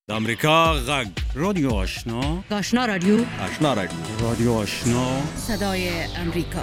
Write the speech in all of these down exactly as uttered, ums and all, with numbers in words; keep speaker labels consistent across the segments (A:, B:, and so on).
A: د امریکا غږ رادیو آشنا
B: آشنا رادیو
A: آشنا رادیو رادیو آشنا
B: صدای امریکا.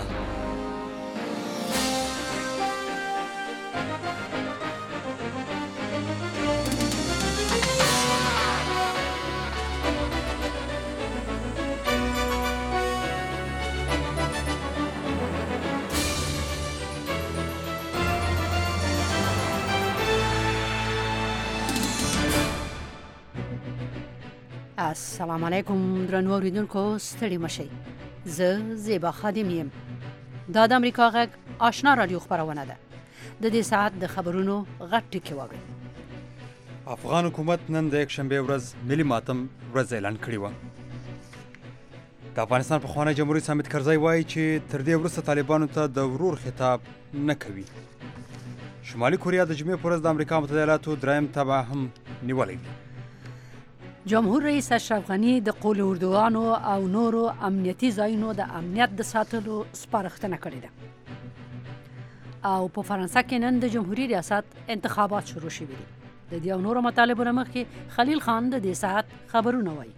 B: السلام علیکم درنو اوریدونکو، ستړي مشئ. زه زیبا خادم یم. دا د امریکا غږ آشنا رادیو خبرونه ده. د دې ساعت د خبرونو غټ ټکی واورئ.
C: افغان حکومت نن د یکشنبه ورځ ملي ماتم ورځ اعلان کړې وه. د افغانستان پخوانی جمهوریت حامد کرزی وایي چې تر دې وروسته طالبانو ته د ورور خطاب نه کوي. شمالي کوریا د جمعې په ورځ د امریکا متحده ایالاتو دریم تبع هم نیولی دی.
B: جمهور رئیس اشرف غني د قول اردوغانو او نورو امنیتي ځایونو د امنیت د ساتلو سپارښتنه کړې ده. او په فرانسه کې نن د جمهوریت ریاست انتخابات شروع شوي دي. د دې او نورو مطالبو نه مخکې خلیل خان د دې ساعت خبرونه وایي.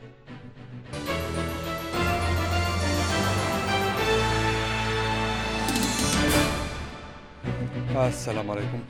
C: السلام علیکم.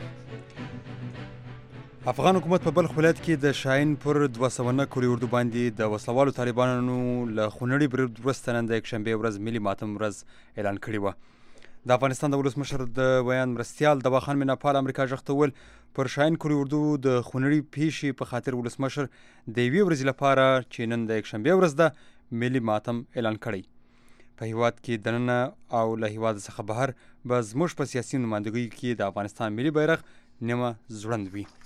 C: افغان حکومت په بلخ ولایت کې د شاهین پر دوه سوه نه کوري اردو باندې د وسلوالو طالبانو له خونړي برید وروسته نن د یکشنبې ورځ ملي ماتم ورځ اعلان کړې وه. د افغانستان د ولسمشر د ویان مرستیال دوا خان میناپال امریکا غږ ته وویل پر شاهین کوري اردو د خونړي پیښې په خاطر ولسمشر د یوې ورځې لپاره چې نن د یکشنبې ورځ ده ملي ماتم اعلان کړی. په هیواد کې دننه او له هیواد څخه بهر به زموږ په سیاسي نمایندګۍ کې د افغانستان ملي بیرغ نیمه ځوړند وي.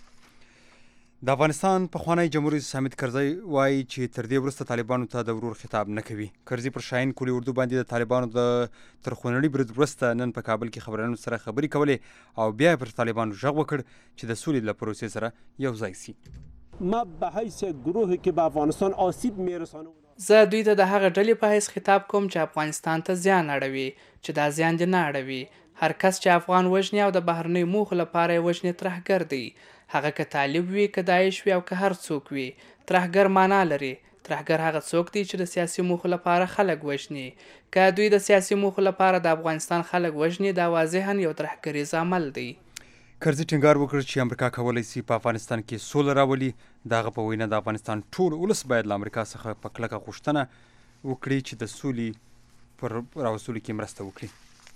C: د افغانستان پخوانی جمهوریت حامد کرزی وایي چې تر دې وروسته طالبانو ته د ورور خطاب نه کوي. کرزي پر شاهین کوري اردو باندې د طالبانو د تر خونړي برید وروسته نن په کابل کې خبريالانو سره خبرې کولې او بیا پر طالبانو غږ وکړ چې د سولې له پروسې سره یو ځای سي.
D: ما به حیث گروهی که به افغانستان آسیب میرسانه
E: زه دوی ته د هغه ډلې په حیث خطاب کوم چې افغانستان ته زیان اړوي، چې دا زیان دې نه اړوي. هر کس چې افغان وژني او د بهرنۍ موخو لپاره یې وژني ترهګر دی. هغه که طالب وي، که داعش وي او که هر څوک وي. ترهګر معنا لري. ترهګر هغه څوک دی چې د سیاسي موخو لپاره خلک وژني. که دوی د سیاسي موخو لپاره د افغانستان خلک وژني، دا واضحا یو ترهګریز عمل دی.
C: کرزي ټینګار وکړ چې امریکا کولی سي په افغانستان کې سوله راولي. د هغه په وینا د افغانستان ټول ولس باید له امریکا څخه په کلکه غوښتنه وکړي چې د سولې پر راوستلو کې مرسته وکړي.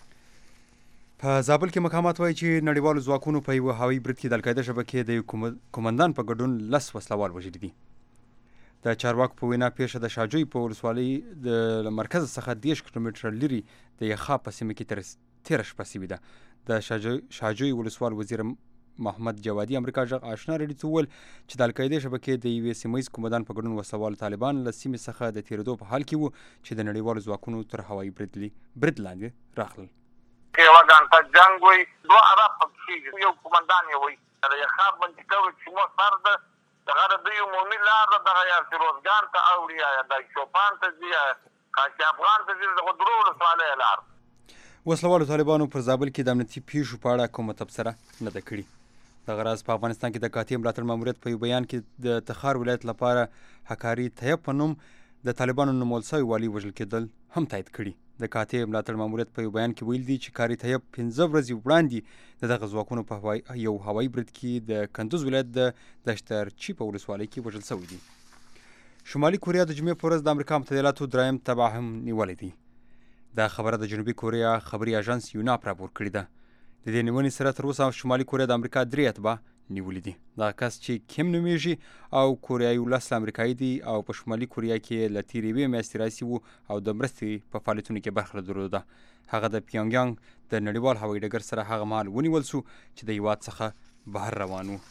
C: په زابل کې مقامات وایي چې نړیوالو ځواکونو په یوه هوایي برید کې د القاعده شبکې د یو کومندان په ګډون لس وسلوال وژلي دي. د چارواکو په وینا پیښه د شاجوی په ولسوالۍ د مرکز څخه دېرش کیلومتره لرې د یخا په سیمه کې تېره شپه سوې ده. د شاجوی ولسوال وزیر محمد جوادي امریکا غږ آشنا رادیو ته وویل چې د القاعده شبکې د یوې سیمه ییز کومندان په ګډون وسلوال طالبان له سیمې څخه د تېرېدو په حال کې وو چې د نړیوالو ځواکونو تر هوایي برید لاندې راغلل.
F: یوه ګانټه جنګ وی، دوه عرب پکې یو کومندان یې وی د یخا منطقه وي چې مو سر ده دغه د دوی عمومي لار ده، دغه یا فیروزګان ته اوړي یا د چوپان ته ځي یا کاشي افغان ته ځي، دغه درو ولسوالۍ لار.
C: وسلوالو طالبانو پر زابل کې د امنیتي پیښو په اړه کومه تبصره نه ده کړې. دغه راز په افغانستان کې د قاطع ملاتړ ماموریت په یو بیان کې د تخار ولایت لپاره حکاري طیب په نوم د طالبانو نومول سوی والي وژل کېدل هم تایید کړي. د قاطع ملاتړ ماموریت په یو بیان کې ویل دي چې کاري طیب پنځه ورځې وړاندې د دغه ځواکونو په یو هوایي برید کې د کندوز ولایت د دشترچي په ولسوالۍ کې وژل سوي دي. شمالي کوریا د جمعې په ورځ د امریکا متحده ایالاتو دریم تبع هم نیولی دی. دا خبره د جنوبي کوریا خبري اژانس یوناپ راپور کړې ده. د دې نیونې سره تر اوسه شمالي کوریا د امریکا درې اتباع نیولي دي. دغه کس چې کیم نومیږي او کوریایي ولس امریکایي دی او په شمالي کوریا کې له تېرې یوې میاشتې راسي وو او د مرستې په فعالیتونو کې برخه درلوده. هغه د پیونګیانګ د نړیوال هوایي ډګر سره هغه مهال ونیول سو چې د هیواد څخه بهر روان و.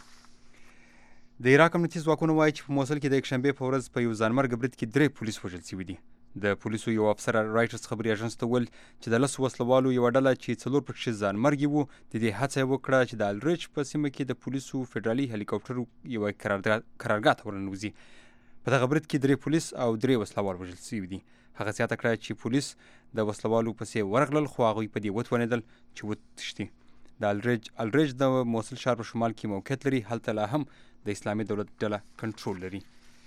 C: د عراق امنیتي ځواکونو وایي چې په موصل کې د یکشنبې په ورځ په یو ځانمرګه برید کې درې پولیس وژل سوي دي. د پولیسو یو افسر رایټرز خبري اژانس ته وویل چې د لسو وسلوالو یوه ډله چې څلور پکښې ځانمرګي وو د دې هڅه یې وکړه چې د الریچ په سیمه کې د پولیسو فدرالي هلیکاپټر یوه قرارګاه ته ورننوځي. په دغه برید کې درې پولیس او درې وسلوال وژل سوي دي. هغه زیاته کړه چې پولیس د وسلوالو پسې ورغلل خو هغوی په دې وتوانېدل چې وتښتي. د الریج الریج د موصل ښار په شمال کې موقعیت لري. هلته لا هم د اسلامي دولت ډله کنټرول لري.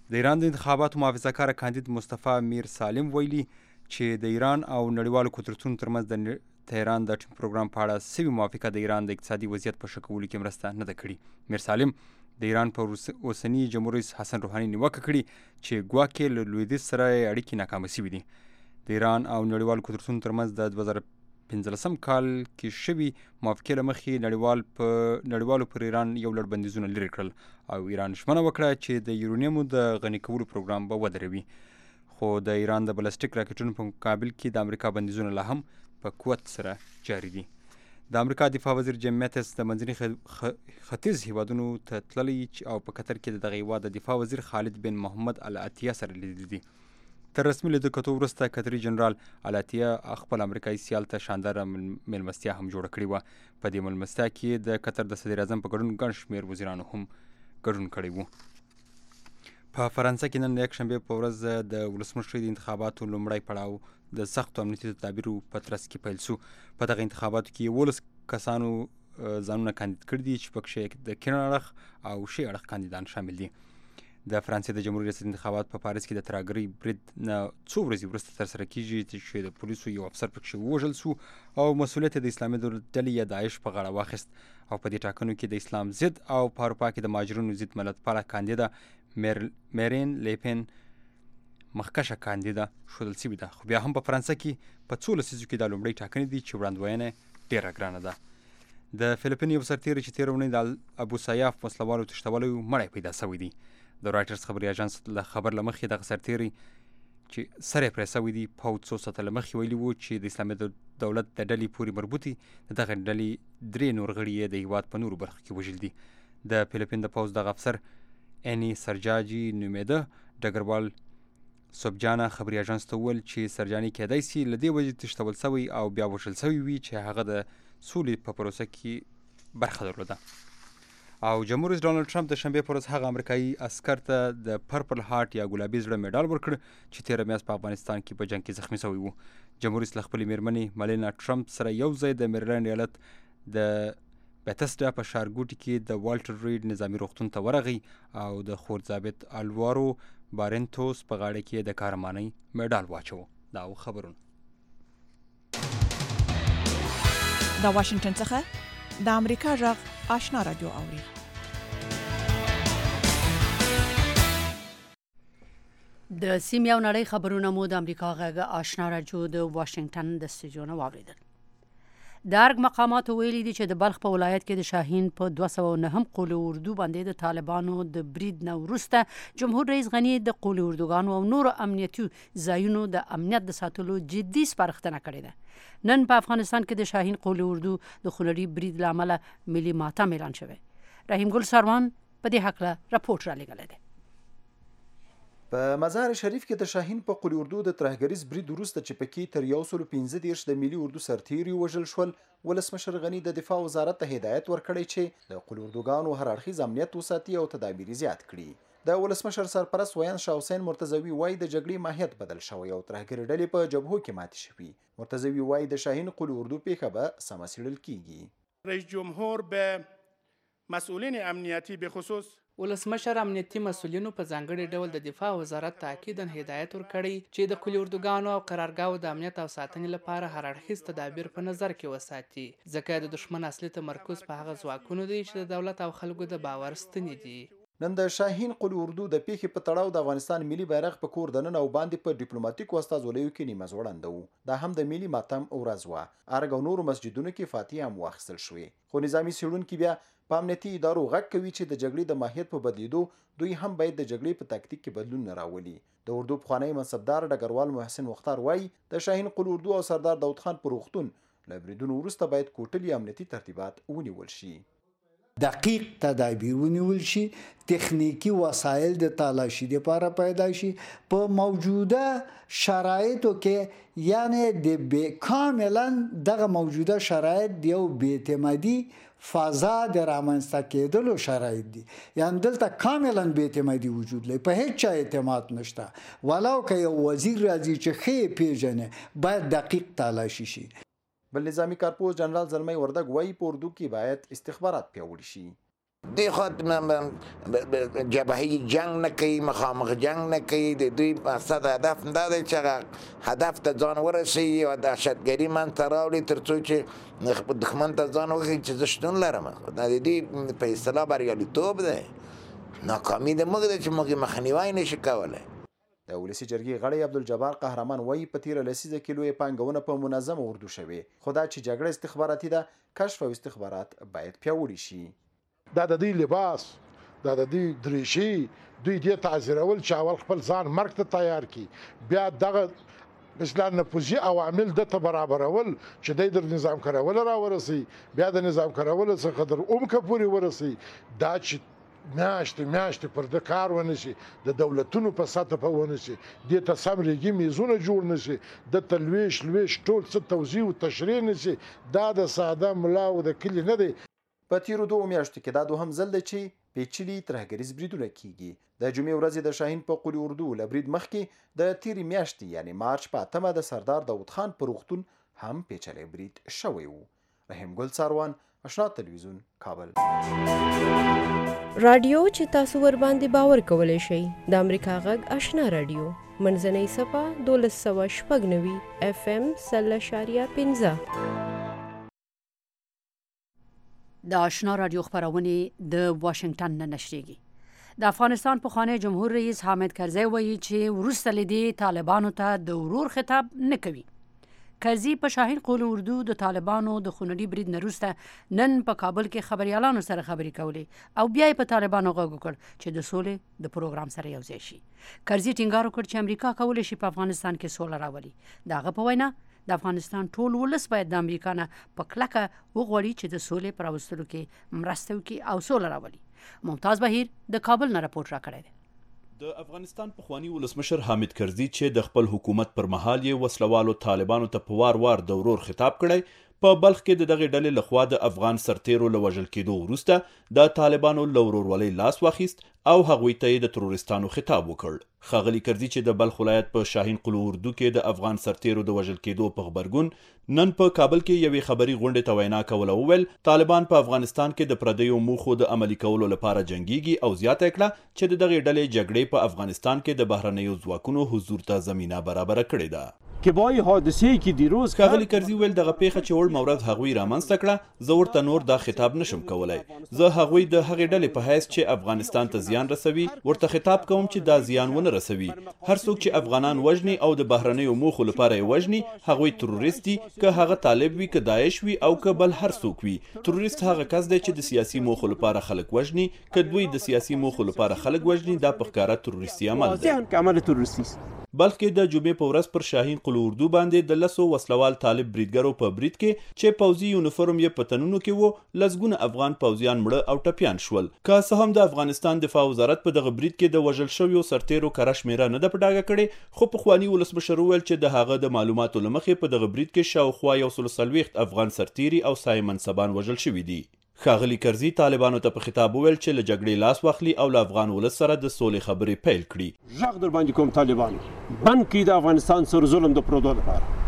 C: د ایران د انتخاباتو محافظه‌کاره کاندید مصطفی میر سالم ویلي چې د ایران او نړیوالو قدرتونو ترمنځ د تهران د ټیم پروګرام په اړه سوي موافقه د ایران د اقتصادي وضعیت په ښه کولو کې مرسته نه ده کړې. میر سالم د ایران په اوسني جمهور رئیس حسن روحاني نیوکه کړې چې ګواکې له لویدیځ سره یې اړیکې ناکامه سوي دي. د ایران او نړیوالو قدرتونو ترمنځ د دوه زره پنځلسم کال کې شوي موافقې له مخې نړیوال په نړیوالو پر ایران یو لړ بندیزونه لرې کړل او ایران ژمنه وکړه چې د یورونیمو د غني کولو پروګرام به ودروي. خو د ایران د بلسټیک راکټونو په مقابل کې د امریکا بندیزونه لا هم په قوت سره جاري دي. د امریکا دفاع وزیر جیم میتس د منځني ختیځ هیوادونو ته تللی او په قطر کې د دغه هیواد د دفاع وزیر خالد بن محمد العطیه سره لیدلي دي. تر رسمي لیدکتو وروسته قطري جنرال العطیه خپل امریکایي سیال ته شانداره میلمستیا هم جوړه کړې وه. په دې میلمستیا کې د قطر د صدر اعظم په ګډون ګڼ شمېر وزیرانو هم ګډون کړی و. په فرانسه کې نن یکشنبې په ورځ د ولسمشرۍ د انتخاباتو لومړی پړاو د سختو امنیتي تدابیرو په ترڅ کې پیل سو. په دغه انتخاباتو کې یولس کسانو ځانونه کاندید کړي دي چې پکښې د کیڼ اړخ او ښي اړخ کاندیدان شامل دي. د فرانسې د جمهوري ریاست انتخابات په پاریس کې د ترهګرۍ برید نه څو ورځې وروسته ترسره کیږي چې د پولیسو یو افسر پکښې ووژل سو او مسؤلیت د اسلامي دولت ډلې یا داعش په غاړه واخیست او په دې ټاکنو کې د اسلام ضد او په اروپا کې د مهاجرینو ضد ملتپاله کاندیده میرین لیپن مخکشه کاندیده ښودل سوې ده. خو بیا هم په فرانسه کې په څو لسیزو کې دا لومړۍ ټاکنې دي چې وړاندوینه ډېره ګرانه ده. د فلیپین یو سرتیری چې تېره اونۍ د ابو سیاف وسلوالو تښتولی و مړی پیدا سوی دی. د رایټرز خبري اژانس له خبر له مخې دغه سرتیری چې سر یې پرې سوی دی پوځ څو ساعته له مخکې ویلي وو چې د اسلامي دولت د ډلې پورې مربوطي د دغه ډلې درې نور غړي یې د هېواد په نورو برخو کې وژل دي. د فلیپین د پوځ دغه افسر اینی سرجاجي نومېده. ډګروال سوبجانا خبري اژانس ته وویل چې سرجاني کېدای سي له دې وجې تښتول سوی او بیا وژل سوی وي چې هغه د سولې په پروسه کې برخه درلوده. او جمهور رئیس ډانلډ ټرمپ د شنبې په ورځ هغه امریکایي عسکر ته د پرپل هارت یا ګلابي زړه میډال ورکړ چې تېره میاشت په افغانستان کې په جنګ کې زخمي سوی و. جمهور رئیس له خپلې مېرمنې ملینا ټرمپ سره یو ځای د میریلینډ ایالت د بیتسډا په ښارګوټي کې د والټر ریډ نظامي روغتون ته ورغی او د خور ضابط الوارو بارنتوس په غاړه کې د کارمانۍ میډال واچو. دا و خبرونه
G: د واشنگټن څخه د امریکا غږ آشنا رادیو اوري.
B: د سیمې او نړۍ خبرونه مو د امریکا غږ آشنا رادیو د واشنگټن د استودیو نه واوریدل. د ارګ مقاماتو ویلي دي چې د بلخ په ولایت کې د شاهین په دوه سوه او نهم قول اردو باندې د طالبانو د برید نه وروسته جمهور رئیس غني د قول اردوګانو او نورو امنیتي ځایونو د امنیت د ساتلو جدي سپارښتنه کړې ده. نن په افغانستان کې د شاهین قول اردو د خونړي برید له امله ملي ماتم اعلان شوی. رحیم ګل سروان په دې هکله راپورټ را لېږلی دی.
H: په مزار شریف کې د شاهین په قول اردو د ترهګریز برید وروسته چې پکې تر یو سل پنځه دېرش د ملي اردو سرتیري وژل شول، ولسمشر غني د دفاع وزارت ته هدایت ورکړی چې د قول اردوګانو هر اړخیز امنیت وساتي او تدابیر زیات کړي. د ولسمشر سرپرست ویان شاه حسین مرتضوي وایي د جګړې ماهیت بدل شوی او ترهګري ډلې په جبهو کې ماتې شوي. مرتضوي وایي د شاهین قول اردو پیښه به سمه څېړل کیږي.
I: رئیس جمهور به مسئولین امنیتی به خصوص
E: ولسمشر امنیتي مسؤلینو په ځانګړي ډول د دفاع وزارت تاکیداً هدایت ورکړی چې د قول اردوګانو او قرارګاو د امنیت او ساتنې لپاره هر اړخیز تدابیر په نظر کې وساتي، ځکه د دښمن اصلي تمرکز په هغه ځواکونو دی چې د دولت او خلکو د باور ستنې دي.
H: نن د شاهین قول اردو د پیښې په تړاو د افغانستان ملي بیرغ په کور دننه او باندې په ډیپلوماټیکو استازولیو کې نیمه ځوړنده و. دا هم د ملي ماتم ورځ وه. ارګ او نورو مسجدونو کې فاتحې هم واخیستل شوې. خو نظامي څېړونکي بیا په امنیتي ادارو غږ کوي چې د جګړې د ماهیت په بدلیدو دوی هم باید د جګړې په تاکتیک کې بدلون نه راولي. د اردو پخوانی منصبدار ډګروال محسن مختار وایي د شاهین قول اردو او سردار داود خان په روغتون له بریدونو وروسته باید کوټلي امنیتي ترتیبات ونیول شي.
J: دقیق تدابیر ونیول شي، تخنیکی وسایل د تالاشي لپاره پیدا شي. په موجوده شرایطو کې یعنی د کاملا دغه موجوده شرایط د یو بی‌اعتمادي فضا د رامنځته کېدلو شرایط دي. یعنی دلته کاملا بی‌اعتمادي وجود لري، په هیڅ چا اعتماد نشته. ولو که یو وزیر راځي چې ښه پیژنې باید دقیق تالاشي شي.
H: بل نظامی کارپوس جنرال زلمی وردګ وایي په اردو کې باید استخبارات پیاوړي شي.
K: دوی خو جبهي جنگ نه کوي، مخامخ جنگ نه کوي. د دوی مقصد هدف دا دی چې هدف ته ځان ورسوي او دهشتګري منځته راوړي تر څو چې دښمن ته ځان وښیي چې زه شتون لرم. دا د دوی په اصطلاح بریالیتوب دی. ناکامي د موږ ده چې موږ یې مخنیوی نشي کولی.
H: د ولسي جرګې غړی عبدالجبار قهرمان وایي په تیره لسیزه کې لویې پانګونه په منظمه اردو شوې، خو دا چې جګړه استخباراتي ده، کشف او استخبارات باید پیاوړي شي.
L: دا د دوی لباس، دا د دوی دریشي، دوی دې ته حاضرول چې اول خپل ځان مرګ ته تیار کړي، بیا دغه مثلا نفوذي عوامل دته برابرول چې دی در نظام کارول راورسي، بیا د نظام کارول څخه در عمقه پورې ورسي. دا چې میاشتې میاشتې پر د کار ونه شي، د دولتونو په سطح په ونه شي، دې ته سم ریګي میزونه جوړ نه شي، د ته لویش لویش ټول څه توضیح او تشریح نه شي، دا د ساده ملا او د کلي نه دی.
H: په تیرو دوو میاشتو کې دا دوهم ځل دی چې پیچلي ترهګریز بریدونه کیږي. د جمعې ورځې د شاهین په قولي اردو له برید مخکې د تیرې میاشتې یعنی مارچ په اتمه د سردار داود خان په روغتون هم پیچلی برید شوی و. رحیم ګل څاروان، آشنا تلویزیون، کابل.
M: رادیو چې تاسو ور باندې باور کولی شئ د امریکا غږ آشنا رادیو منځنۍ صفه دولس سوه شپږ نوي اف ام سل اشاریه پنځه.
B: د آشنا رادیو خپرونې د واشنگټن نه نشریږي. د افغانستان پخوانی جمهور رئیس حامد کرزی وایي چې وروسته له دې طالبانو ته د ورور خطاب نه کوي. کرزي په شاهین قول اردو د طالبانو د خونړي برید نه وروسته نن په کابل کې خبريالانو سره خبرې کولې او بیا یې په طالبانو غږ وکړ چې د سولې د پروګرام سره یوځای شي. کرزي ټینګار وکړ چې امریکا کولی شي په افغانستان کې سوله راولي. د هغه په وینا د افغانستان ټول ولس باید د امریکا نه په کلکه وغواړي چې د سولې پر راوستلو کې مرسته وکړي او سوله راولي. ممتاز بهیر د کابل نه راپورټ راکړی دی.
N: د افغانستان پخوانی ولسمشر حامد کرزي چې د خپل حکومت پر مهال یې وسلوالو طالبانو ته په وار وار د ورور خطاب کړی، په بلخ کې د دغه ډلې لخوا د افغان سرتیرو له وژل کېدو وروسته د طالبانو له ورورولۍ لاس واخیست او هغوی ته یې د تروریستانو خطاب وکړ. ښاغلي کرزي چې د بلخ ولایت په شاهین قلو اردو کې د افغان سرتیرو د وژل کېدو په غبرګون نن په کابل کې یوې خبري غونډې ته وینا کوله وویل طالبان په افغانستان کې د پردیو موخو د عملي کولو لپاره جنګیږي او زیاته کړه چې د دغې ډلې جګړې په افغانستان کې د بهرنیو ځواکونو حضور ته زمینه برابره کړې ده.
D: که با این حادثه‌ای که دیروز
N: ښاغلي کرزي ویل دغه پیښه چې وړ مورد هغوی رامنځته کړه، زه ورته نور دا خطاب نشم کولی. زه هغوی د هغې ډلې په حیث چې افغانستان ته زیان رسوي ورته خطاب کوم چې دا زیان ونه رسوي. هر څوک چې افغانان وژني او د بهرنیو موخو لپاره یې وژني هغوی تروریست دي، که هغه طالب وي، که داعش وي او که بل هر څوک وي. تروریست هغه کس دی چې د سیاسي موخو لپاره خلک وژني. که دوی د سیاسي موخو لپاره خلک وژني دا په ښکاره تروریستي عمل دی. بلخ کې د جمعې په ورځ پر شاهین قلو اردو باندې د لسو وسلوال طالب بریدګرو په برید کې چې پوځي یونیفورم یې په تنونو کې و لسګونه افغان پوځیان مړه او ټپیان شول. که څه هم د افغانستان دفاع وزارت په دغه برید کې د وژل شویو سرتیرو کره شمېره نه ده په ډاګه کړې، خو پخواني ولسمشر وویل چې د هغه د معلوماتو له مخې په دغه برید کې شاوخوا یو سل څلوېښت افغان سرتیري او سایه منصبان وژل شوي دي. ښاغلي کرزي طالبانو ته په خطاب وویل چې له جګړې لاس واخلي او له افغان ولس سره د سولې خبرې پیل کړي.
D: غږ در باندې کوم طالبانو بند کړي د افغانستان سره ظلم د پرېږدو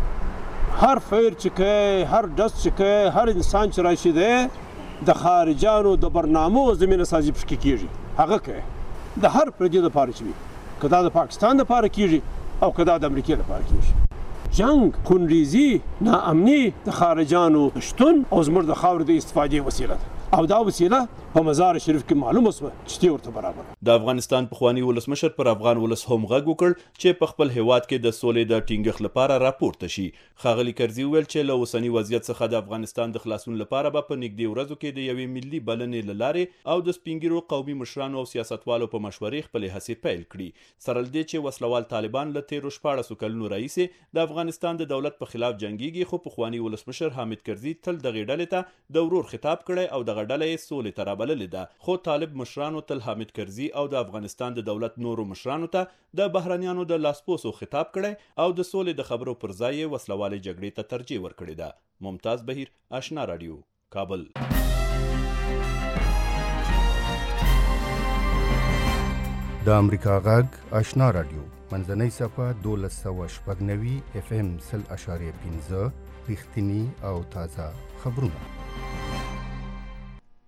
D: لپاره. هر فیر چې کوي، هر ډز چې کوي، هر انسان چې راشي دی د خارجانو د برنامو زمینه سازي پکې کېږي، هغه کوي د هر پردي لپاره چې وي، که دا د پاکستان لپاره کېږي او که دا د امریکې لپاره کېږي. جنگ، خونریزي، ناامني د خارجانو شتون او زموږ د خاورې د استفادې وسیله ده او دا وسیله په مزار شریف کې معلومه شوه چې دی ورته برابر.
N: د افغانستان پخوانی ولسمشر پر افغان ولس هم غږ وکړ چې په خپل هیواد کې د سولې د ټینګښت لپاره راپورته شي. ښاغلي کرزي وویل چې له اوسني وضعیت څخه د افغانستان د خلاصون لپاره به په نږدې ورځو کې د یوې ملي بلنې له لارې او د سپینګیرو قومي مشرانو او سیاستوالو په مشورې خپلې هڅې پیل کړي، سره له دې چې وسلوال طالبان له تیرو شپاړسو کلونو راهیسې د افغانستان د دولت په خلاف جنګیږي، خو پخواني ولسمشر حامد کرزي تل دغې ډلې ته د ورور خطاب کړی او دغه ډله یې سولې ته رابللې ده. خو طالب مشرانو تل حامد کرزي او د افغانستان د دولت نورو مشرانو ته د بهرنیانو د لاسپوسو خطاب کړی او د سولې د خبرو پر ځای یې وسلوالې جګړې ته ترجیح ورکړې ده. ممتاز بهیر، آشنا رادیو، کابل.
O: د امریکا غږ آشنا رادیو منځنۍ صفه دولس سوه شپږ نوي اف ام سل اشاریه پنځه رښتیني او تازه خبرونه.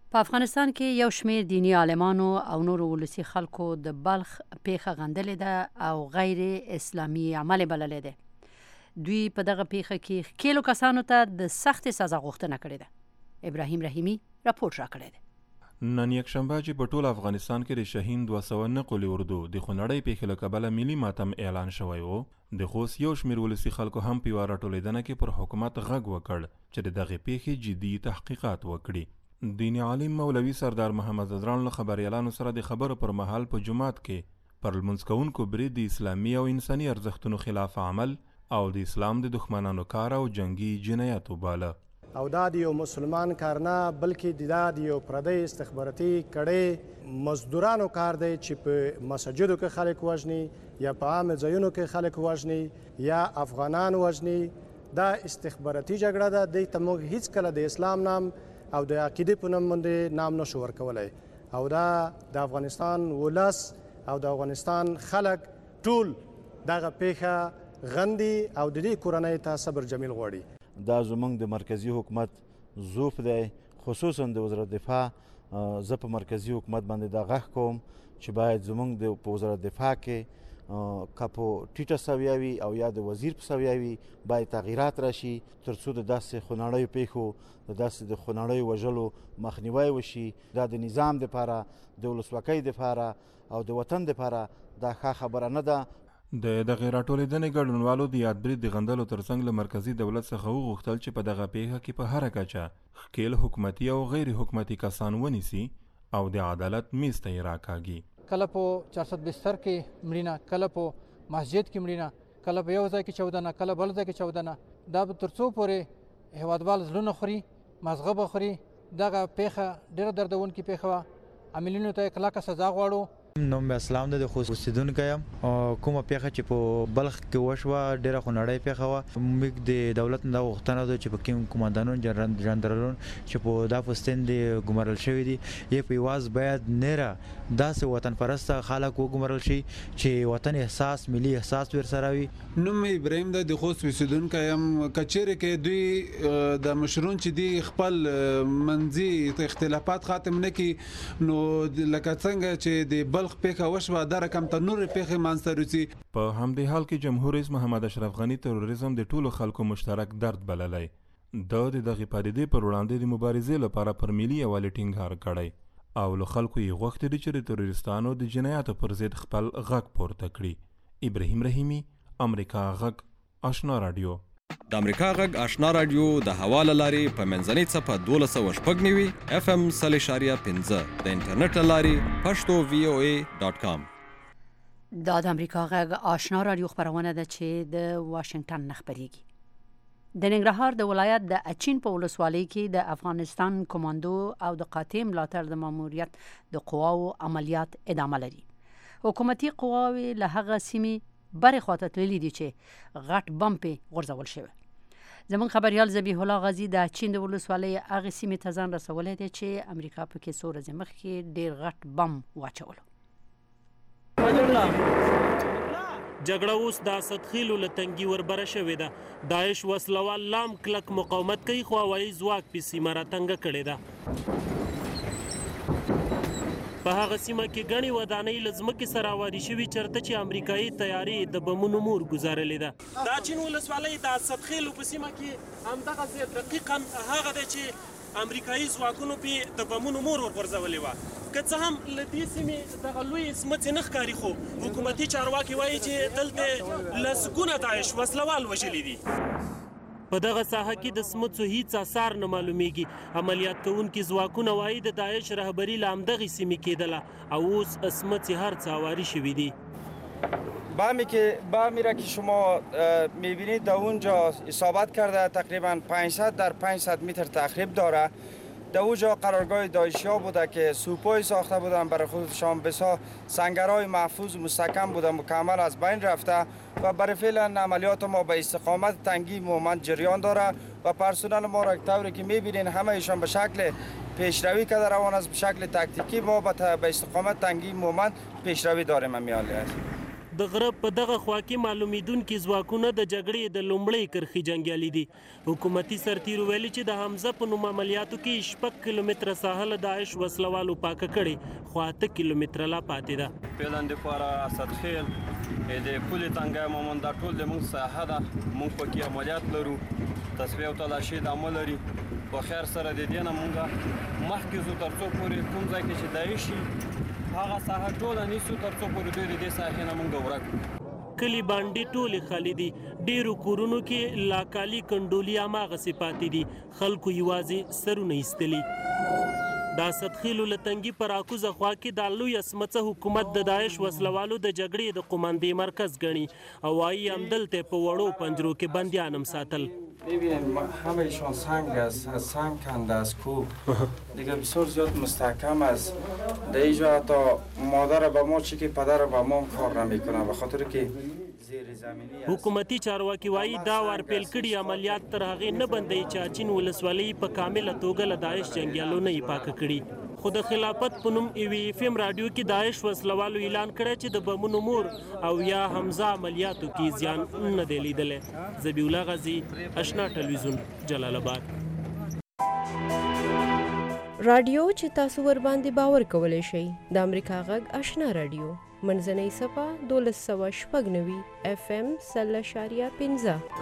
B: په افغانستان کې یو شمیر دینی عالمانو او نورو ولسي خلکو د بلخ پیښه غندلې ده او غیر اسلامي عمل بللې ده. دوی په دغه پیښه کې ښکېلو کسانو ته د سختې سزا غوښتنه کړې ده. ابراهیم رحیمي راپورټ راکړی دی.
P: نن یکشنبه چې په ټول افغانستان کې د شهین دوه سوه نه قلي اردو د خونړۍ پیښې له کبله ملي ماتم اعلان شوی و، د خوست یو شمیر ولسي خلکو هم په یوه راټولېدنه کې پر حکومت غږ وکړ چې د دغې پیښې جدي تحقیقات وکړي. دیني عالم مولوي سردار محمد ادران له خبریالانو سره د خبرو پر مهال په جومات کې پر لمونځ کوونکو برید د اسلامي او انساني ارزښتونو خلاف عمل او د اسلام د دښمنانو کار او جنگي جنایت وباله.
Q: او دا د یو مسلمان کار نه بلکې دا د یو پردی استخباراتي کړۍ مزدورانو کار دی چې په مساجدو کې خلک وژني یا په عام ځایونو کې خلک وژني یا افغانان وژني. دا استخباراتي جګړه ده. دې ته موږ هیڅ کله د اسلام نام او د عقیدې په نوم باندې نام نشو ورکولی. او دا د افغانستان ولس او د افغانستان خلک ټول دغه پیښه غندي او د دې کورنۍ ته صبر جمیل غواړي.
R: دا زمونږ د مرکزی حکومت ضعف دی، خصوصا د وزارت دفاع. زه په مرکزی حکومت باندې دا غږ کوم چې باید زمونږ د په وزارت دفاع کې که په ټیټه سویه وي او یا د وزیر په سویه وي باید تغییرات راشي تر څو د داسې خونړیو پیښو د داسې د خونړیو وژلو مخنیوی وشي. دا د نظام دپاره، د ولسواکۍ دپاره او د وطن دپاره دا ښه خبره نه ده.
P: د دغې راټولېدنې ګډونوالو د یاد برید د غندلو ترڅنګ له مرکزي دولت څخه وغوښتل چې په دغه پیښه کې په هره کچه ښکېل حکومتي او غیر حکومتي کسان ونیسي او د عدالت میز ته یې راکاږي.
S: کله په چارصد بستر کې مړینه، کله په مسجد کې مړینه، کله په یو ځای کې چاودنه، کله بل ځای کې چاودنه. دا به تر څو پورې هیوادوال زړونه خوري، مازغه به خوري. دغه پیښه ډېره دردونکې پیښه وه. عاملینو ته یې کلکه سزا غواړو.
T: نوم مې اسلام ده، د خوست اوسېدونکی یم. کومه پیښه چې په بلخ کې وشوه ډېره خونړۍ پیښه وه. موږ د دولت نه دا غوښتنه ده چې په کوم قماندانون جنرالون چې په دا پوستین دي ګمارل شوي دي یې په یواز باید نره داسې وطن پرسته خلک وګمارل شي چې وطن احساس، ملي احساس ورسره وي.
U: نوم مې ابراهیم ده، د خوست اوسېدونکی یم. که چیرې کې دوی د مشرون چې دي خپل منځي اختلافات ختم نه کړي نو لکه څنګه چې د بلخ پیښه وشوه دا رقم ته نورې پیښې منځته راځي. په همدې حال کې جمهور رئیس محمد اشرف غني تروریزم د ټولو خلکو مشترک درد بللی. دا د دغې پدیدې پر وړاندې د مبارزې لپاره پر ملي یووالي ټینګار کړی او له خلکو یې غوښتي دي چې د تروریستانو د جنایاتو پر ضد خپل غږ پورته کړي. ابراهیم رحیمي، امریکا غږ، آشنا راډیو.
V: د امریکا غږ آشنا راډیو د هوا له لارې په منځنۍ څپه دولس سوه شپږ نوي اف ام سل اشاریه پنځه د انټرنیټ له لارې پښتو وی او ای ډاټ کام.
B: دا د امریکا غږ آشنا راډیو خپرونه ده چې د واشنگټن نه خپرېږي. د ننګرهار د ولایت د اچین په ولسوالۍ کې د افغانستان کماندو او د قاطع ملاتړ د ماموریت د قواو عملیات ادامه لري. حکومتي قواوې له هغه سیمې برې خواته تللي دي چې غټ بم پې غورځول شوی. زموږ خبریال ذبیح الله غازي د اچین د ولسوالۍ هغې سیمې ته ځان رسولی دی چې امریکا پکې څو ورځې مخکې ډېر غټ بم واچولو.
W: جګړه اوس د اسدخیلو له تنګي وربره شوې ده. داعش وسلوال لام کلک مقاومت کوي خو هوایي ځواک پې سیمه راتنګه کړې ده. په هغه سیمه کې ګڼې ودانۍ له ځمکې سره هواري شوي چېرته چې امریکایي طیارې د بمونو مور ګزارلې ده. د اچین ولسوالۍ د اسدخیلو په سیمه کې همدغسې دقیقا هغه دی چې امریکایي ځواکونو پې د بمونو مور ورغورځولې وه. که څه هم له دې سیمې دغه لویې سمڅې نه ښکاري خو حکومتي چارواکي وایي چې دلته لسګونه داعش وسلوال وژلي دي. په دغه ساحه کې د سمڅو هیڅ اثار نه معلومیږي. عملیات کوونکي ځواکونه وایي د داعش رهبري له همدغې سیمې کېدله او اوس سمڅې هر څه هواري شوي دي.
X: بمی که بمی را که شما میبینید در اونجا اصابت کرده تقریبا پانصد در پانصد متر تخریب داره. در اونجا قرارگاه داعشی ها بوده که سوپای ساخته بودن برای خودشان، بسیار سنگرهای محفوظ مستحکم بوده مکمل از بین رفته و برای فعلا عملیات ما به استقامت تنگی مومند جریان داره و پرسنل ما را طوری که میبینین همه ایشان به شکل پیشروی که در روان است، به شکل تکتیکی ما به استقامت تنگی مومند پیشروی داریم. همیالی است.
W: د غره په دغه خوا کې معلومیدونکي ځواکونه د جګړې د لومړۍ کرښې جنګیالي دي. حکومتي سرتیرو ویلي چې د حمزه په نوم عملیاتو کې شپږ کیلومتره ساحه داعش وسلوالو پاکه کړې، خو اته کیلومتره لا پاتې ده.
A: فعلا دپاره اسدخیل د پولې تنګی مومند دا ټول د موږ ساحه ده، موږ پکې عملیات لرو، تصفیه او تلاشي د عمل لري. په خیر سره د دې نه موږ مخکې ځو تر څو پورې کوم ځای کې چې داعش شي هغه ساحه ټوله نیسو تر څو پورې دوی د دې ساحې نه موږ ورک کړو.
W: کلي باندې ټولې خالي دي، ډیرو کورونو کې لا کالي کنډولي هماغسې پاتې دي، خلکو یوازې سرونه ایستلي. د اسدخیلو له تنګي پر اکوزه خوا کې د لوی اسمڅه حکومت د داعش وسلوالو د جګړې د قوماندې مرکز ګڼي او وایي همدلته په وړو پنجرو کې بندیان هم ساتل.
X: ببینید همهشان سنگ است، از سنگ کنده است، کوب دیگه بسیار زیاد مستحکم است. در اینجا حتی مادر به ما چی که پدر به ما کار نمیکنه، به خاطر که
W: حکومتي چارواکي وایي دا وار پیل کړي عملیات تر هغې نه بندوي چې اچین ولسوالۍ په کامله توګه له داعش جنګیالو نه یې پاکه کړي. خو د خلافت په نوم ایوي اف ام راډیو کې داعش وسلوالو اعلان کړی چې د بمونو مور او یا حمزه عملیاتو کې زیان نه دی لیدلی. ذبیح الله غازي، اشنا ټلویزیون، جلال آباد.
M: رادیو چې تاسو ور باندې باور کولی شئ د امریکا غږ آشنا رادیو منځنۍ صفه دولس سوه شپږ نوي اف ام سل اشاریه پنځه.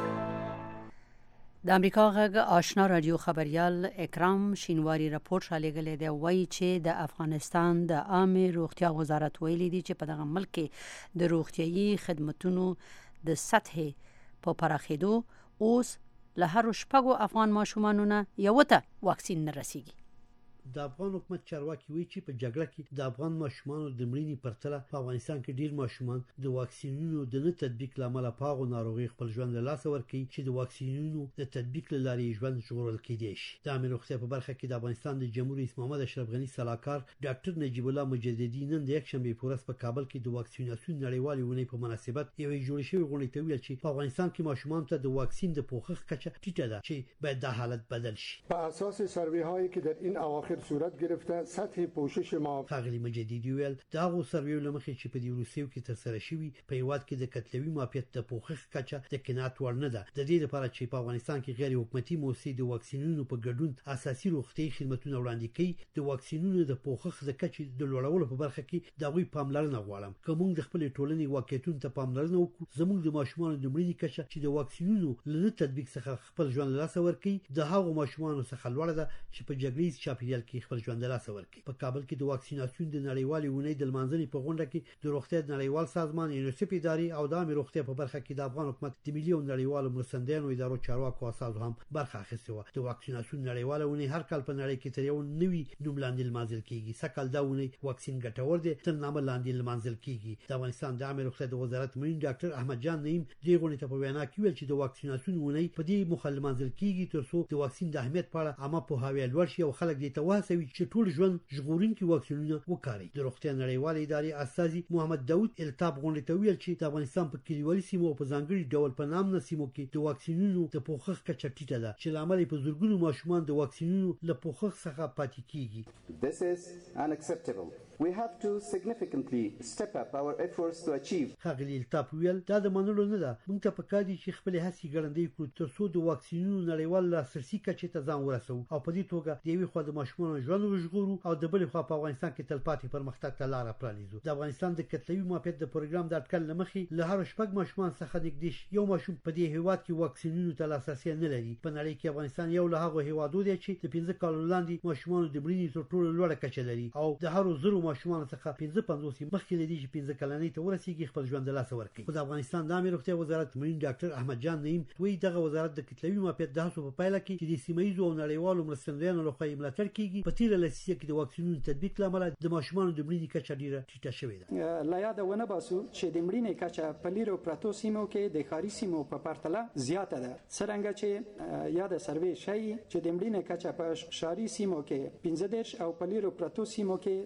B: د امریکا غږ آشنا رادیو خبریال اکرام شینواری راپور شالېږلی دی، وایي چې د افغانستان د عامې روغتیا وزارت ویلي دي چې په دغه ملک کې د روغتیایي خدمتونو د سطحې په پراخېدو اوس له هرو شپږو افغان ماشومانو نه یوه ته واکسین نه رسیږي.
C: د افغان حکومت چارواکي وایي چې په جګړه کې د افغان ماشومانو د مړینې پرتله په افغانستان کې ډیر ماشومان د واکسینونو د نه تطبیق له امله په هغو ناروغیو خپل ژوند له لاسه ورکوي چې د واکسینونو د تطبیق له لارې ژوند ژغورل کیدی شي. د عامې روغتیا په برخه کې د افغانستان د جمهور رئیس محمد اشرف غني سلاکار ډاکټر نجیب الله مجددي نن د یکشنبې په ورځ په کابل کې د واکسیناسیون نړیوالې اونۍ په مناسبت یوې جوړې شوې غونډې ته ویل چې په افغانستان کې ماشومانو ته د واکسین د پوښښ کچه ټیټه ده چې باید دا حالت بدل شي.
F: په اساس سروې هایی که در این اواخر صورت گرفته سطح پوشش ما
C: ښاغلي مجددي ویل د هغو سرویو له مخې چې په دې وروستیو کې ترسره شوي په هېواد کې د کتلوي معافیت د پوښښ کچه د قناعت وړ نه ده. د دې لپاره چې په افغانستان کې غیر حکومتي موسسې د واکسینونو په ګډون اساسي روغتیایي خدمتونه وړاندې کوي، د واکسینونو د پوښښ د کچې د لوړولو په برخه کې د هغوی پاملرنه غواړم. که موږ د خپلې ټولنې واقعیتونو ته پاملرنه وکړو، زموږ د ماشومانو د مړینې کچه چې د واکسینونو له نه تطبیق څخه خپل ژوند له لاسه ورکوي د هغو ماشومانو څخه لوړه ده چې په جګړیز چاپیریال کې خپل ژوند له لاسه ورکوي. په کابل کې د واکسیناسیون د نړیوالې اونۍ د لمانځنې په غونډه کې د روغتیا د نړیوال سازمان یونیسف ادارې او د عامې روغتیا په برخه کې د افغان حکومت د ملي او نړیوالو مرستندویانو ادارو چارواکو اساسو هم برخه اخیستې وه. د واکسیناسیون نړیواله اونۍ هر کال په نړۍ کې تر یو نوي نوم لاندې لمانځل کیږي. سږکال دا اونۍ واکسین ګټور دی تر نامه لاندې لمانځل کیږي. د افغانستان د عامې روغتیا د وزارت مین ډاکټر احمد جان نعیم دې غونډې ته په وینا کې ویل چې د واکسیناسیون اونۍ په دې موخه لمانځل کیږي ترڅو د واکسین د اهمیت په اړه عامه پوهاوی لوړ شي او خلک دې ته وهڅوي چې ټول ژوند ژغورونکي واکسینونه وکاري. د روغتیا نړیوالې ادارې استازي محمد داود التاب غونډې ته ویل چې د افغانستان په کلیوالي سیمو او په ځانګړي ډول په نامنه سیمو کې د واکسینونو د پوښښ کچه ټیټه ده چې له امله په زرګونو ماشومان د واکسینونو له پوښښ څخه پاتې کیږي.
G: This is unacceptable. We have to significantly step up our efforts to achieve.
C: ښاغلي التاف ویل دا د منلو نه ده، موږ ته پکار دي چې خپلې هڅې ګړندۍ کړو ترڅو د واکسینونو نړیوال لاسرسي کچې ته ځان ورسوو او په دې توګه د یوې خوا د ماشومانو ژوند وژغورو او د بلې خوا په افغانستان کې تلپاتې پرمختګ ته لاره پرانیزو. د افغانستان د کتلوي معافیت د پروګرام د اټکل له مخې له هر شپږ ماشومان څخه نږدې یو ماشوم په دې هېواد کې واکسینونو ته لاسرسی نه لري. په نړۍ کې افغانستان یو له هغو هېوادو دی چې د پنځه کالو لاندې ماشومانو د مړینې تر ټولو لوړه کچه لري او د هرو زرو ماشومانو څخه پنځه پنځوس مخکې لري چې پنځه کلنۍ ته ورسیږي خپل ژوند د لاسه ورکړي. خو د افغانستان د عامې روغتیا وزارت مین ډاکټر احمد جان نعیم وایي دغه وزارت د کتلوي معافیت د هڅو په پایله کې چې د سیمه ییزو او نړیوالو مرستندویانو لخوا یې ملاتړ کیږي په تېره لسیزه کې د واکسینونو تطبیق له امله د ماشومانو د مړینې کچه ډېره ټیټه شوې ده.
G: له یاده ونه باسو چې د مړینې کچه په لیرو پرتو سیمو کې د ښاري سیمو په پرتله زیاته ده. څرنګه چې یاده سروې ښیي چې د مړینې کچه په ښاري سیمو کې پنځه دېرش او په لیرو پرتو سیمو کې څلور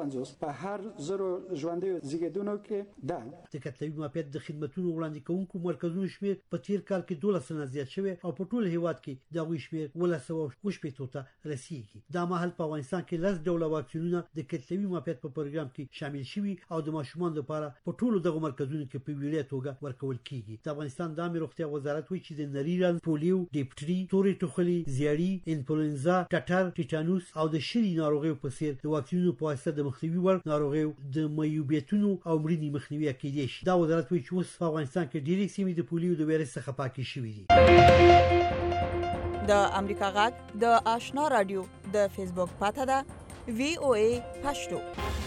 G: پنځوس په هر زرو ژوندیو زیږیدونکو کې ده.
C: د کتلوي معافیت د خدماتونو وړاندې کوونکو مرکزونو شمیر په تیر کال کې دولس سنه زیات شوی او په ټول هیواد کې د غوي شمیر ولس او وشپېتو ته رسیدي. دا مهال په افغانستان کې لس ډوله واکسینونه د کتلوي معافیت په پروګرام کې شامل شوي او د ماشومان لپاره په ټولو دغه مرکزونو کې په ویلې توګه ورکول کیږي. د افغانستان د عامه روغتیا وزارت وایي چې د نریران، پولیو، ډیپټري، تورې ټوخلي، زیړی، انفلوئنزا، ټټر، ټیټانوس او د شری ناروغیو په څیر د واکسینونو په واسطه د مخنیوي وړ ناروغیو د میوبیتونو او مړینې مخنیوي کېدای شي. دا وزارت وایي چې اوس په افغانستان کې ډېرې سیمې د پولیو د وایرس څخه پاکې شوې دي.
E: د امریکا غږ د آشنا رادیو د فیسبوک پاته ده وی او ای پښتو.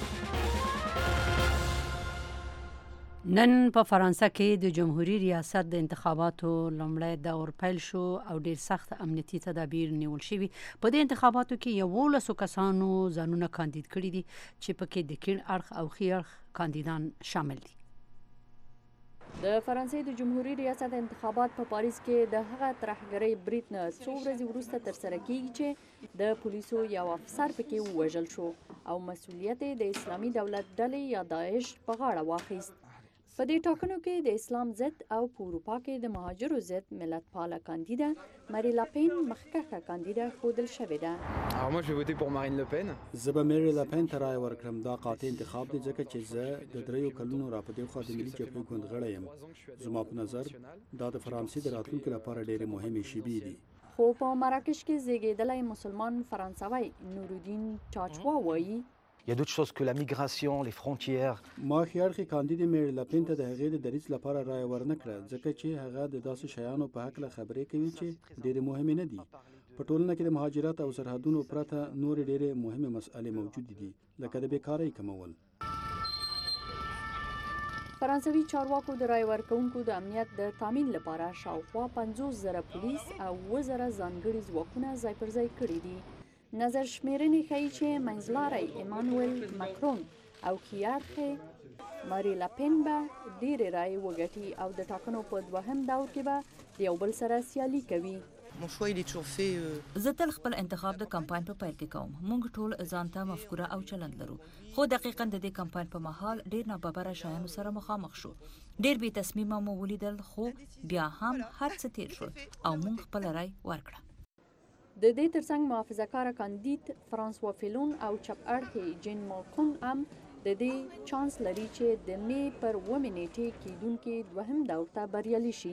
B: نن په فرانسه کې د جمهوریت ریاست د انتخاباتو لومړی دور پیل شو او ډیر سخت امنیتي تدابیر نیول شوي. په دې انتخاباتو کې یولسو کسانو ځانونه کاندید کړي دي چې پکې د کیڼ اړخ او ښي اړخ کاندیدان شامل دي.
I: د فرانسې د جمهوریت ریاست انتخابات په پاریس کې د هغه ترهګرۍ برید نه څو ورځې وروسته ترسره کیږي چې د پولیسو یو افسر پکې ووژل شو او مسؤلیت د اسلامي دولت ډلې یا داعش په غاړه واخیست. په دې ټاکنو کې د اسلام ضد او په اروپا کې د مهاجرو ضد ملت پاله کاندیده ماری لاپین مخکښه کاندیده ښودل شوې ده.
J: زه به مری لاپین ته رایه ورکړم. دا قاطع انتخاب دی ځکه چې زه د دریو کلونو راپدې خوا د ملي جبهې ګوند غړی یم. زما په نظر دا د فرانسې د راتلونکي لپاره ډېرې مهمې شیبې دي.
I: خو په مراکش کې زیږیدلی مسلمان فرانسوی نورالدین چاچوا وایي
K: Il y a d'autres choses que la migration, les frontières.
J: ما خیارخي کاندید مری لاپین ته د هغې د دریځ لپاره رایه ورنکړه ځکه چې هغه د داسې شیانو په هکله خبرې کوي چې ډېرې مهمې نه دي. په ټولنه کې د مهاجرت او سرحدونو پرته نورې ډېرې مهمې مسئلې موجودې دي لکه د بیکارۍ کمول.
I: فرانسوي چارواکو د رای ورکوونکو د امنیت د تامین لپاره شاوخوا پنځوس زره پولیس او اووه زره ځانګړي ځواکونه ځای پر ځای کړي دي. نظر شمیرنې ښیي چې منځلاری ایمانوئل ماکرون او ښي ماری لاپین به ډېرې رایې وګټي او د ټاکنو په دوهم دور کې به د یو بل سره سیالي کوي.
Y: زه تل خپل انتخاب د کمپاین په پیل کې کوم. موږ ټول ځان ته مفکوره او چلند لرو، خو دقیقاً د دې کمپاین په مهال ډېر ناببره شیانو سره مخامخ شو. ډېر بې تصمیمه مو ولیدل، خو بیا هم هر څه تیر شول او موږ خپل رای ورکړه.
I: د دې ترڅنګ محافظه کاره کاندید فرانسوا فیلون او چپ اړخي جین ماکون هم د دې چانس لري چې د می پر اوومې نیټې کېدونکي دوهم دور ته بریالي شي.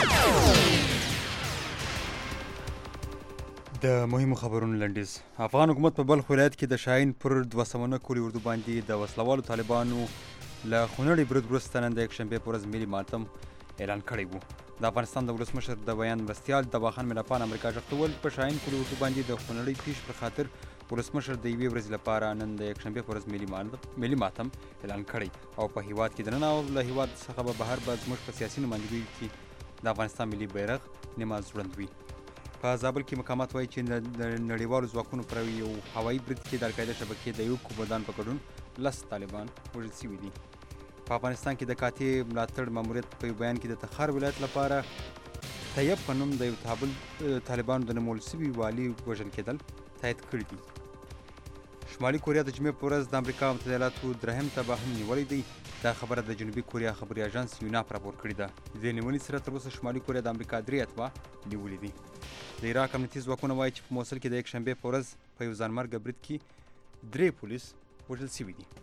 Z: د مهمو خبرونو لنډیز. افغان حکومت په بلخ ولایت کې د شاهین پر دوه سوه نه کولي اردو باندې د وسلوالو طالبانو له خونړي برید وروسته نن د یکشنبې په ورځ ملي ماتم اعلان کړی و. د افغانستان د ولسمشر د بیان مرستیال دواخان ملپان امریکا ژغتول په شاهین کلي اردو باندې د خونړۍ پیښ پر خاطر ولسمشر د یوې ورځې لپاره نن د یکشنبې په ورځ ملي ماتم اعلان کړی او په هیواد کې دننه او له هیواد څخه به بهر به زموږ په سیاسي نمایندګۍ کې د افغانستان ملي بیرغ نیمه ځوړند وي. په زابل کې مقامات وایي چې د نړیوالو ځواکونو پر یو هوایي برید کې د القاعده شبکې د یو کوبدان په ګډون لس طالبان وژل شوي دي. په افغانستان کې د قاطع ملاتړ ماموریت په یو بیان کې د تخار ولایت لپاره طیب په نوم د یو طالبانو د نومول شوي والي وژل کېدل تایید کړي دي. شمالي کوریا د جمعې په ورځ د امریکا متحده ایالاتو درهم تباه هم نیولی دی. دا خبره د جنوبي کوریا خبري اژانس یوناپ راپور کړې ده. د دې نیونې سره تر اوسه شمالي کوریا د امریکا درې اتباع نیولي دي. د عراق امنیتي ځواکونه وایي چې په موصل کې د یکشنبې په ورځ په یو ځانمرګه برید کې درې پولیس وژل شوي دي.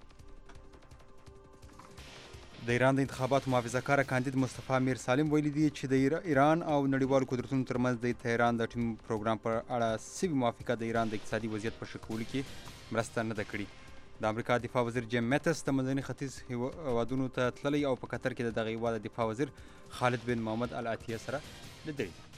Z: د ایران د انتخاباتو محافظه کاره کاندید مصطفی امیر سالم ویلي دي چې د ایران او نړیوالو قدرتونو ترمنځ د تهران د ټیم پروګرام پر اړه سوي موافقه د ایران د اقتصادي وضعیت په ښه کولو کې مرسته نه ده کړې. د امریکا دفاع وزیر جیم میتس د منځني ختیځ هیوادونو ته تللی او په قطر کې د دغه هیواد دفاع وزیر خالد بن محمد العطیه سره لیدلی دي.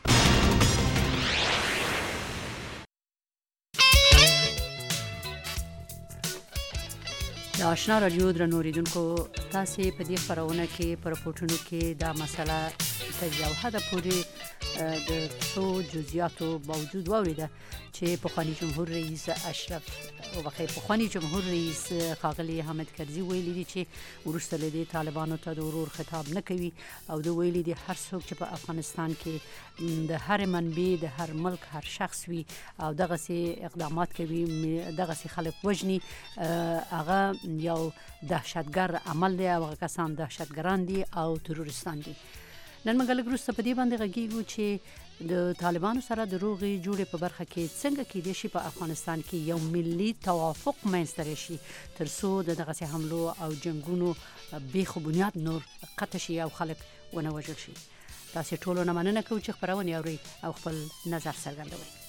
B: د آشنا رادیو درنو اوریدونکو، تاسې په دې خپرونه کې په رپورټونو کې دا مسله تر یو حده پورې د څو جزئیاتو باوجود واوریده چې پخوانی جمهور رئیس اشرف وبخښئ پخوانی جمهور رئیس ښاغلي حامد کرزي ویلي دي چې وروسته له دې طالبانو ته د ورور خطاب نه کوي او د ویلي دي هر څوک چې په افغانستان کې د هر منبع د هر ملک هر شخص وي او دغسې اقدامات کوي دغسې خلک وژني هغه یو دهشتګر عمل دی او هغه کسان دهشتګران دي او تروریستان دي. نن موږ لږ وروسته په دې باندې غږیږو چې د طالبانو سره د روغې جوړې په برخه کې څنګه کېدای شي په افغانستان کې یو ملي توافق منځته راشي تر څو د دغسې حملو او جنګونو بیخ و بنیاد نور قطع شي او خلک ونه وژل شي. تاسې ټولو نه مننه کوو چې خپرونې اورئ او خپل نظر څرګندوئ.